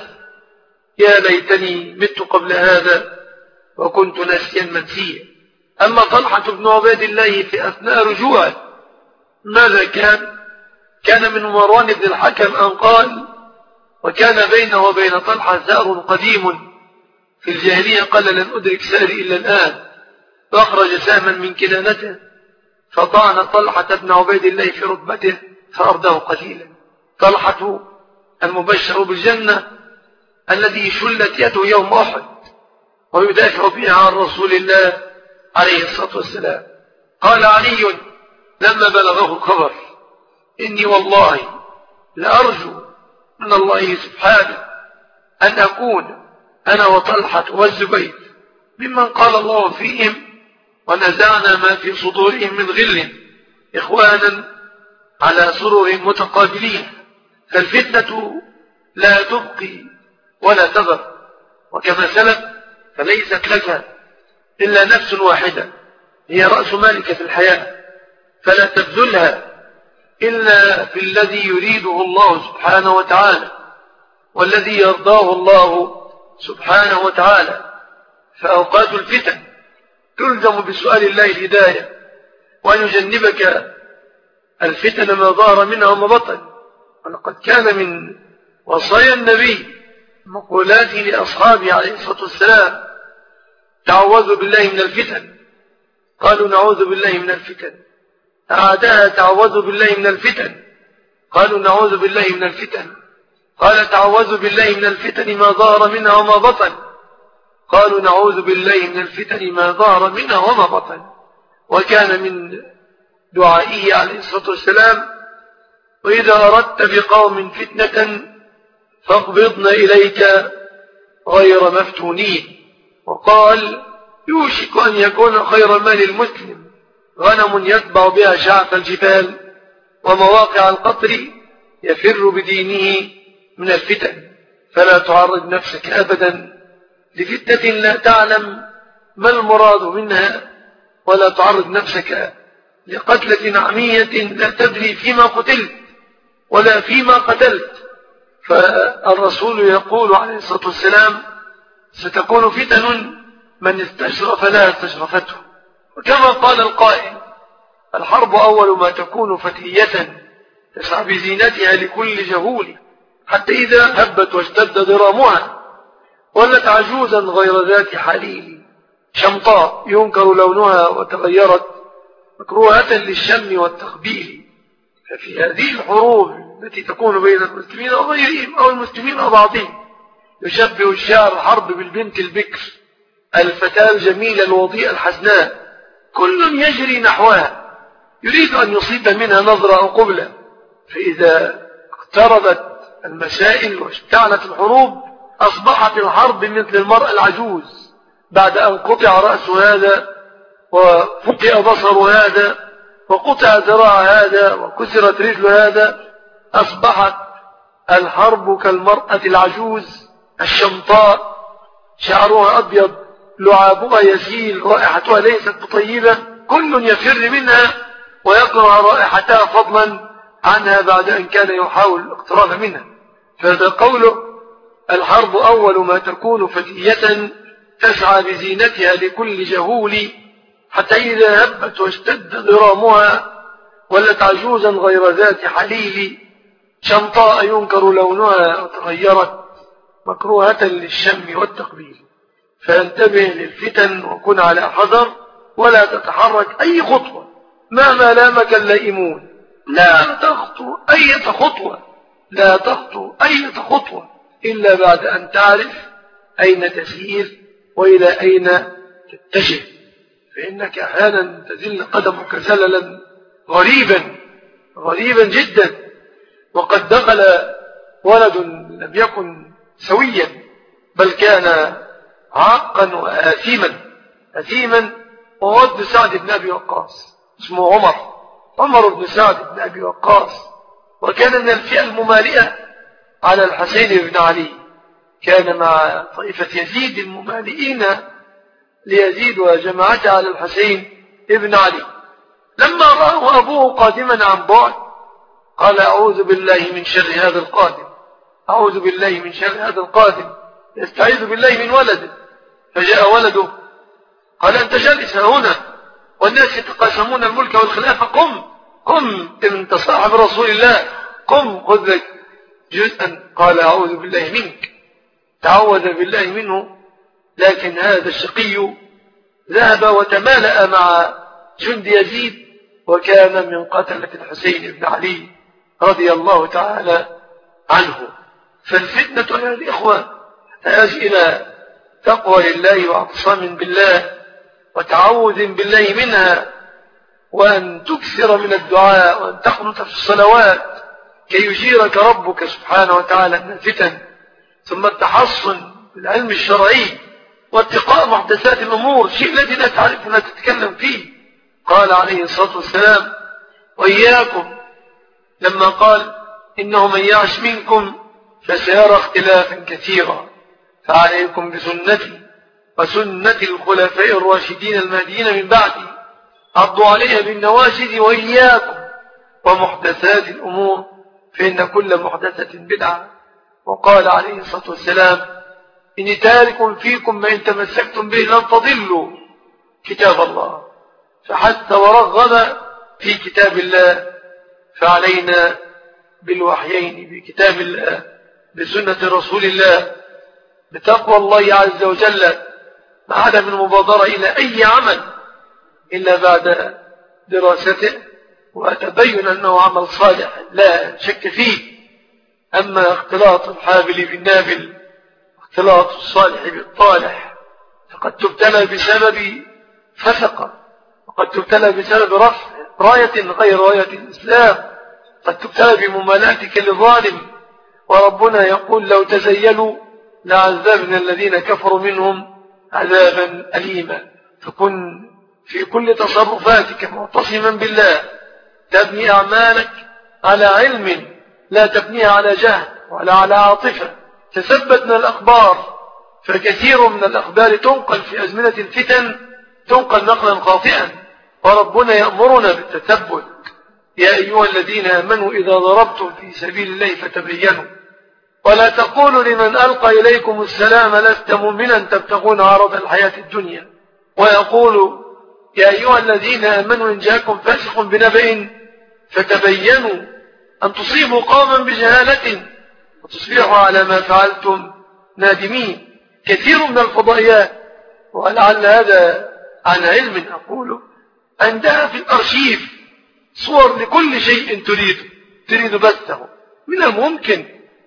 يا ليتني مت قبل هذا وكنت ناسيا منسيا. أما طلحة بن عبيد الله في أثناء رجوعه ماذا كان؟ كان من مروان بن الحكم أن قال: وكان بينه وبين طلحة زار قديم في الجاهلية، قال: لن أدرك ساري إلا الآن، فأخرج سهما من كنانته فطعن طلحة بن عبيد الله في ركبته فأرده قليلا. طلحة المبشر بالجنة الذي شلت يده يوم أحد ويدافع بها عن رسول الله عليه الصلاة والسلام. قال علي لما بلغه الخبر: إني والله لأرجو من الله سبحانه أن أكون أنا وطلحة والزبير ممن قال الله فيهم: ونزعنا ما في صدورهم من غل إخوانا على سرر متقابلين. فالفتنة لا تبقي ولا تذر، وكما سلف فليست لك إلا نفس واحدة هي رأس مالك في الحياة، فلا تبذلها إلا في الذي يريده الله سبحانه وتعالى والذي يرضاه الله سبحانه وتعالى. فأوقات الفتن تلزم بسؤال الله الهداية، وأن يجنبك الفتن ما ظهر منها وما بطن. ولقد كان من وصايا النبي مقولاته لأصحابه عليه الصلاة والسلام: تعوذوا بالله من الفتن. قالوا: نعوذ بالله من الفتن. أعادها: تعوذوا بالله من الفتن. قالوا: نعوذ بالله من الفتن. قال: تعوذوا بالله من الفتن ما ظهر منها وما بطن. قالوا: نعوذ بالله من الفتن ما ظهر منها وما بطن. وكان من دعائه عليه الصلاة والسلام: وإذا أردت بقوم فتنة فاقبضنا إليك غير مفتونين. وقال: يوشك أن يكون خير مال المسلم غنم يتبع بها شعف الجبال ومواقع القطر يفر بدينه من الفتن. فلا تعرض نفسك أبدا لفتنة لا تعلم ما المراد منها، ولا تعرض نفسك لقتلة عمية لا تدري فيما قتلت ولا فيما قتلت. فالرسول يقول عليه الصلاة والسلام: ستكون فتن من استشرف لها استشرفته. وكما قال القائل: الحرب أول ما تكون فتية تسعى بزينتها لكل جهول، حتى إذا هبت واشتد ضرامها ولت عجوزا غير ذات حليل، شمطاء ينكر لونها وتغيرت مكروهة للشم والتقبيل. ففي هذه الحروب التي تكون بين المسلمين وغيرهم أو المسلمين وبعضهم يشبه الشاعر الحرب بالبنت البكر الفتاة الجميلة الوضيئة الحسناء، كل يجري نحوها يريد أن يصيب منها نظرة أو قبلة، فإذا اقتربت المسائل واشتعلت الحروب أصبحت الحرب مثل المرأة العجوز بعد أن قطع رأس هذا وفقئ بصر هذا وقطع ذراع هذا وكسرت رجل هذا. أصبحت الحرب كالمرأة العجوز الشمطاء، شعرها أبيض، لعابها يسيل، رائحتها ليست بطيبة، كل يفر منها ويكره رائحتها فضلا عنها بعد أن كان يحاول الاقتراب منها. فهذا قوله: الحرب أول ما تكون فتية تسعى بزينتها لكل جهول، حتى إذا هبت واشتد ضرامها ولت عجوزا غير ذات حليل، شمطاء ينكر لونها وتغيرت مكروهة للشم والتقبيل. فانتبه للفتن وكن على حذر، ولا تتحرك أي خطوة مهما لامك اللائمون. لا تخطو أي خطوة لا تخطو أي خطوة إلا بعد أن تعرف أين تسير وإلى أين تتجه، فإنك أحيانا تزل قدمك زللا غريبا غريبا جدا. وقد دخل ولد لم يكن سويا بل كان عاقا وآثيما أثيما، وهو ابن سعد بن أبي وقاص، اسمه عمر عمر بن سعد بن أبي وقاص، وكان من الفئة الممالئة على الحسين بن علي كان مع طائفة يزيد الممالئين ليزيد وجماعته على الحسين ابن علي. لما رأه أبوه قادما عن بعد قال أعوذ بالله من شر هذا القادم، أعوذ بالله من شر هذا القادم، يستعيذ بالله من ولده. فجاء ولده قال أنت جالس هنا والناس يتقاسمون الملك والخلافة، قم قم انت صاحب رسول الله، قم خذ لك جزءا. قال أعوذ بالله منك، تعوذ بالله منه. لكن هذا الشقي ذهب وتمالأ مع جند يزيد وكان من قتلة الحسين بن علي رضي الله تعالى عنه. فالفتنة يا الإخوة تحتاج إلى تقوى لله واعتصام بالله وتعوذ بالله منها، وأن تكثر من الدعاء وأن تقنط في الصلوات كي يجيرك ربك سبحانه وتعالى من الفتن. ثم التحصن بالعلم الشرعي واتقاء محدثات الأمور، شيء الذي لا تعرف ما تتكلم فيه. قال عليه الصلاة والسلام وإياكم لما قال إنه من يعش منكم فسيرى اختلافا كثيرا، فعليكم بسنتي وسنة الخلفاء الراشدين المهديين من بعدي، عضوا عليها بالنواجذ، وإياكم ومحدثات الأمور فإن كل محدثة بدعة. وقال عليه الصلاة والسلام إني تارك فيكم ما إن تمسكتم به لن تضلوا كتاب الله. فحتى ورغب في كتاب الله، فعلينا بالوحيين بكتاب الله بسنة رسول الله بتقوى الله عز وجل، ما عدم المبادرة إلى أي عمل إلا بعد دراسته وتبين أنه عمل صالح لا شك فيه. أما اختلاط الحابل بالنابل اختلاط الصالح بالطالح فقد تبتلى بسبب فسقة، وقد تبتلى بسبب رفع راية غير راية الإسلام، قد تبتلى بممالاتك للظالم. وربنا يقول لو تزيلوا لعذبنا الذين كفروا منهم عذابا أليما. فكن في كل تصرفاتك معتصما بالله، تبني أعمالك على علم لا تبنيها على جهل ولا على عاطفة. تثبت من الأخبار، فكثير من الأخبار تنقل في أزمنة الفتن تنقل نقلا خاطئا، وربنا يأمرنا بالتثبت. يا أيها الذين آمنوا إذا ضربتم في سبيل الله فتبينوا ولا تقولوا لمن ألقى إليكم السلام لست مؤمنا تبتغون عرض الحياة الدنيا. ويقول يا أيها الذين آمنوا إن جاءكم فاسق بنبأ فتبينوا أن تصيبوا قوما بجهالة وتصبحوا على ما فعلتم نادمين. كثير من الفضائيات، ولعل هذا عن علم أقوله، عندها في الأرشيف صور لكل شيء تريده تريد بثه. من الممكن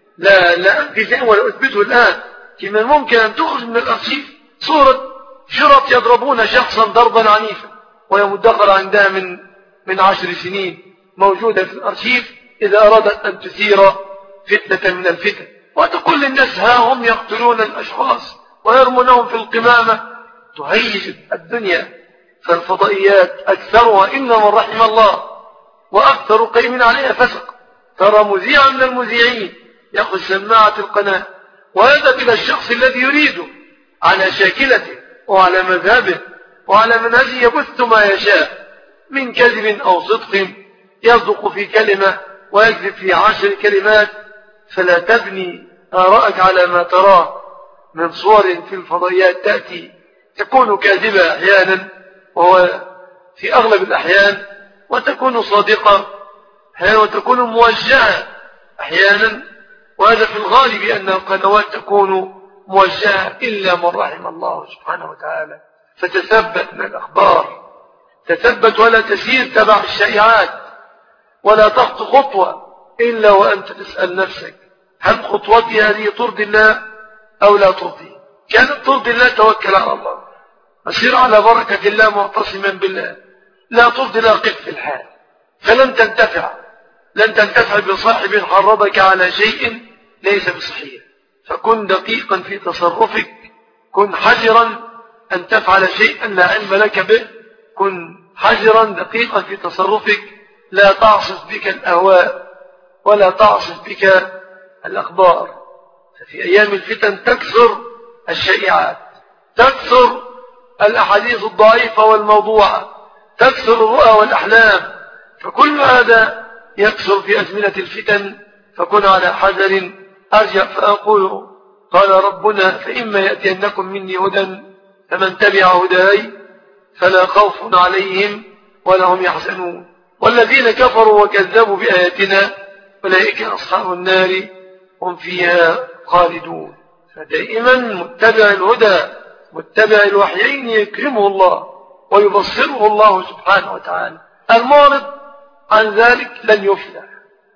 لا لا أنفذه ولا أثبته الآن، من الممكن أن تخرج من الأرشيف صورة شرط يضربون شخصا ضربا عنيفا وهي مدخرة عندها من من عشر سنين، موجودة في الأرشيف إذا أرادت أن تثير فتنة من الفتن، وتقول للناس ها هم يقتلون الأشخاص ويرمونهم في القمامة، تهيج الدنيا. فالفضائيات أكثرها إلا من رحم الله، وأكثر قيم عليها فسق. ترى مذيعا من المذيعين يأخذ سماعة القناة ويذهب إلى الشخص الذي يريده على شاكلته وعلى مذهبه وعلى منهجه، يبث ما يشاء من كذب أو صدق، يصدق في كلمة ويكذب في عشر كلمات. فلا تبني آراءك على ما تراه من صور في الفضائيات تأتي تكون كاذبة أحيانا وهو في أغلب الأحيان، وتكون صادقة أحيانا وتكون موجهة أحيانا، وهذا في الغالب أن القنوات تكون موجهة إلا من رحم الله سبحانه وتعالى. فتثبت من الأخبار، تثبت ولا تسير تبع الشائعات، ولا تخطو خطوة إلا وأنت تسأل نفسك هل خطوتي هذه ترضي الله أو لا ترضي؟ كانت ترضي الله توكل على الله، أسير على بركة الله معتصما بالله. لا ترضي الله قف في الحال، فلن تنتفع لن تنتفع بصاحب حرضك على شيء ليس بصحيح. فكن دقيقا في تصرفك، كن حذرا أن تفعل شيئا لا علم لك به، كن حذرا دقيقا في تصرفك، لا تعصف بك الأهواء ولا تعصف بك الأخبار. في أيام الفتن تكثر الشائعات، تكثر الأحاديث الضعيفة والموضوعة، تكثر الرؤى والأحلام، فكل هذا يكثر في أزمنة الفتن. فكن على حذر. أرجع فأقول قال ربنا فإما يأتينكم مني هدى فمن تبع هداي فلا خوف عليهم ولا هم يحزنون والذين كفروا وكذبوا بآياتنا أولئك أصحاب النار هم فيها خالدون. فدائما متبع الهدى متبع الوحيين يكرمه الله ويبصره الله سبحانه وتعالى. المعرض عن ذلك لن يفلح،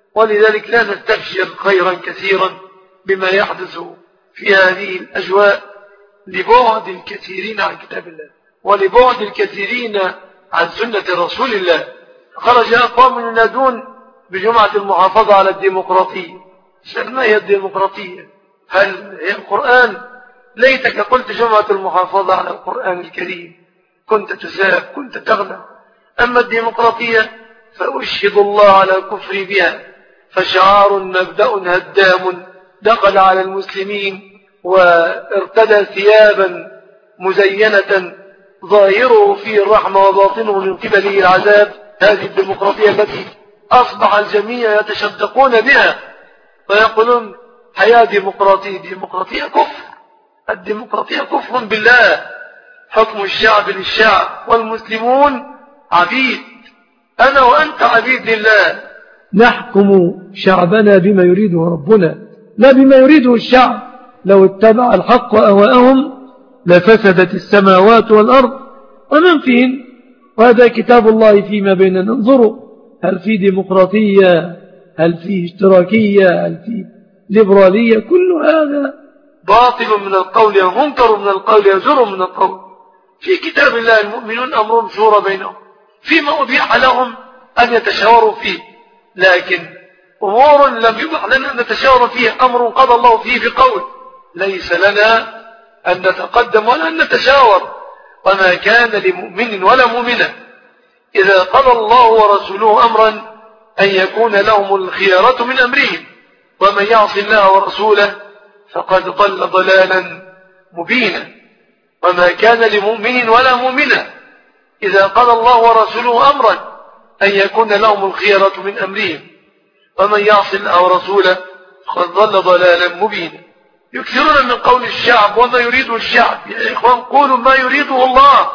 ولذلك لا نستبشر خيرا كثيرا بما يحدث في هذه الأجواء لبعد الكثيرين عن كتاب الله ولبعد الكثيرين عن سنة رسول الله. خرج أقوام ينادون بجمعة المحافظة على الديمقراطية. ما هي الديمقراطية؟ هل هي القرآن؟ ليتك قلت جمعة المحافظة على القرآن الكريم كنت تساب كنت تغنى. أما الديمقراطية فأشهد الله على الكفر بها، فشعار مبدأ هدام دخل على المسلمين وارتدى ثيابا مزينة ظاهره فيه الرحمة وباطنه من قبله العذاب. هذه الديمقراطية التي أصبح الجميع يتشدقون بها ويقولون حياة ديمقراطية. ديمقراطية كفر، الديمقراطية كفر بالله، حكم الشعب للشعب والمسلمون عبيد. أنا وأنت عبيد لله، نحكم شعبنا بما يريده ربنا لا بما يريده الشعب. لو اتبع الحق أهواءهم لفسدت السماوات والأرض ومن فيهن، وهذا كتاب الله فيما بيننا. ننظروا هل في ديمقراطية، هل في اشتراكية، هل في ليبرالية؟ كل هذا باطل من القول ومنكر من القول يزر من القول. في كتاب الله المؤمنون أمر شورى بينهم فيما أبيح لهم أن يتشاوروا فيه، لكن أمور لم يبح لنا أن نتشاور فيه أمر قضى الله فيه بقول، ليس لنا أن نتقدم ولا أن نتشاور. وما كان لمؤمن ولا مؤمنة إذا قضى الله ورسوله أمرا أن يكون لهم الخيارة من أمرهم، ومن يعص الله ورسوله فقد ضل ضلالا مبينا. وما كان لمؤمن ولا مؤمنة إذا قضى الله ورسوله أمرا أن يكون لهم الخيارة من أمرهم، ومن يعص الله ورسوله فقد ضل ضلالا مبينا. يكثرون من قول الشعب وما يريده الشعب. يا إخوان قولوا ما يريده الله،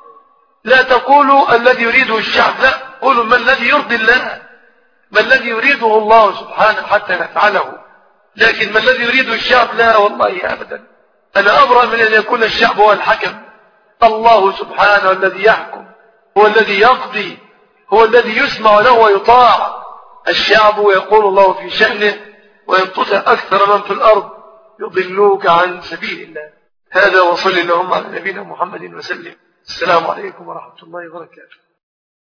لا تقولوا الذي يريده الشعب، لا، قولوا ما الذي يرضي الله، ما الذي يريده الله سبحانه حتى نفعله. لكن ما الذي يريده الشعب لا والله أبدا. أنا أبرأ من أن يكون الشعب هو الحكم. الله سبحانه الذي يحكم، هو الذي يقضي، هو الذي يسمع له ويطاع. الشعب يقول الله في شأنه وإن تطع أكثر من في الأرض يضلوك عن سبيل الله. هذا وصل اللهم على نبينا محمد وسلم. السلام عليكم ورحمة الله وبركاته.